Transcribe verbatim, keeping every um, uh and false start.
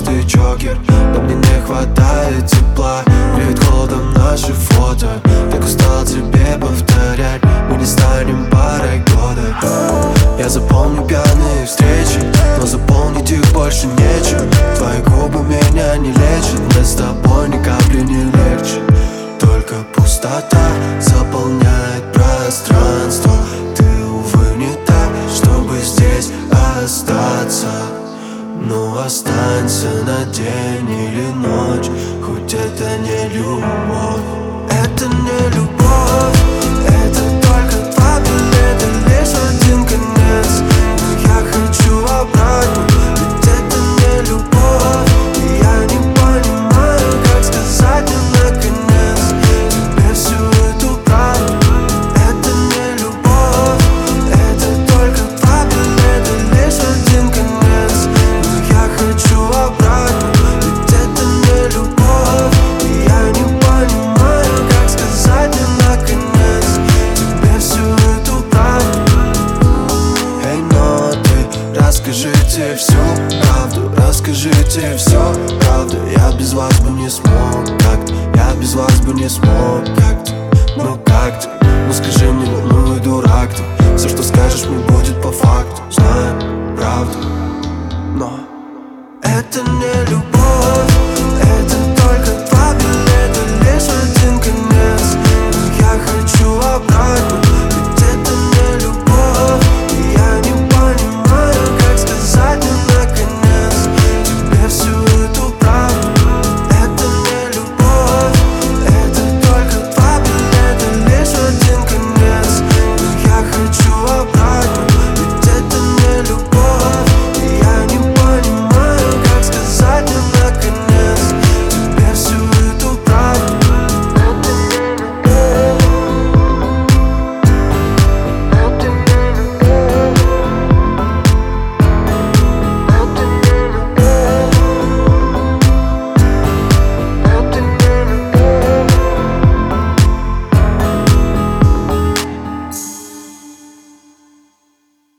ты Джокер, но мне не хватает тепла. Перед холодом наши фото, так устал тебе повторять. Мы не станем парой года. Я запомню пьяные встречи, но заполнить их больше нечем. Твои губы меня не лечат, мне с тобой ни капли не легче. Только пустота заполняет пространство. Ты, увы, не та, чтобы здесь остаться. Ну останься на день или ночь, хоть это не любовь. Это не любовь, это только два билета лишь в один конец. Но я хочу обратно, ведь это не любовь. И я не понимаю, как сказать мне наконец тебе всю эту правду. Это не любовь, это только два билета лишь в один конец. Но я хочу обратно, ведь это не любовь. И я не понимаю, как сказать мне наконец тебе всю эту правду. Эй, но ты расскажите всю правду, расскажите все, правда. Я без вас бы не смог как-то, я без вас бы не смог как-то. Ну как ты, ну скажи мне, ну и дурак ты. Все, что скажешь, мне будет по факту. Знаю, правда, но это не любовь.